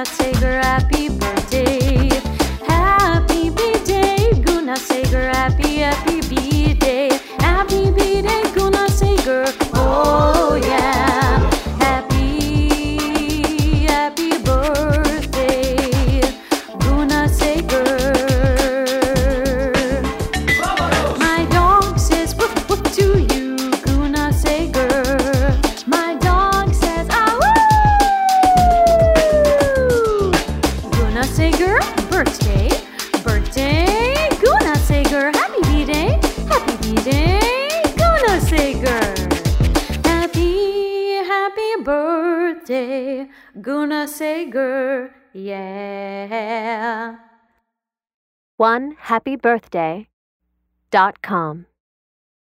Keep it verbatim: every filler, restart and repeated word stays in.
Sager, happy birthday. Happy birthday, Gunnar Sager, happy, happy birthday. Happy birthday, Gunnar Sager, oh yeah. Happy, happy birthday, Gunnar Sager. My dog says woof woof to you, Gunnar Sager. My dog says ah woo. Gunnar Sager, birthday, birthday, Gunnar Sager, happy birthday, happy birthday, Gunnar Sager. Happy, happy birthday, Gunnar Sager, yeah. one happy birthday dot com